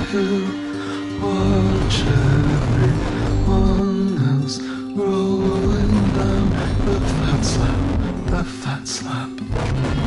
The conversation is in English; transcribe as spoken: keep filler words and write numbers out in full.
to watch everyone else rolling down the fat slab, the fat slab.